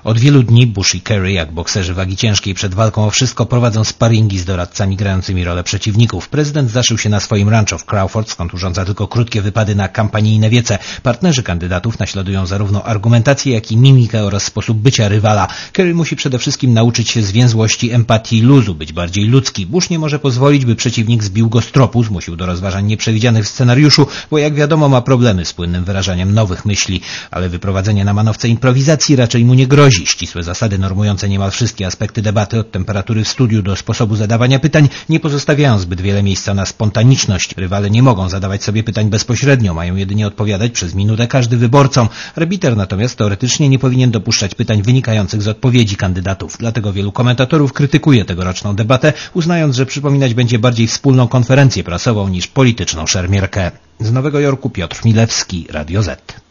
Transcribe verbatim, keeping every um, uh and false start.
Od wielu dni Bush i Kerry, jak bokserzy wagi ciężkiej przed walką o wszystko, prowadzą sparingi z doradcami grającymi rolę przeciwników. Prezydent zaszył się na swoim rancho w Crawford, skąd urządza tylko krótkie wypady na kampanijne wiece. Partnerzy kandydatów naśladują zarówno argumentację, jak i mimikę oraz sposób bycia rywala. Kerry musi przede wszystkim nauczyć się zwięzłości, empatii i luzu, być bardziej ludzki. Bush nie może pozwolić, by przeciwnik zbił go z tropu, zmusił do rozważań nieprzewidzianych w scenariuszu, bo jak wiadomo ma problemy z płynnym wyrażaniem nowych myśli, ale wyprowadzenie na manowce improwizacji raczej mu nie grozi. Ścisłe zasady normujące niemal wszystkie aspekty debaty, od temperatury w studiu do sposobu zadawania pytań, nie pozostawiają zbyt wiele miejsca na spontaniczność. Rywale nie mogą zadawać sobie pytań bezpośrednio, mają jedynie odpowiadać przez minutę każdy wyborcom. Arbiter natomiast teoretycznie nie powinien dopuszczać pytań wynikających z odpowiedzi kandydatów. Dlatego wielu komentatorów krytykuje tegoroczną debatę, uznając, że przypominać będzie bardziej wspólną konferencję prasową niż polityczną szermierkę. Z Nowego Jorku Piotr Milewski, Radio Z.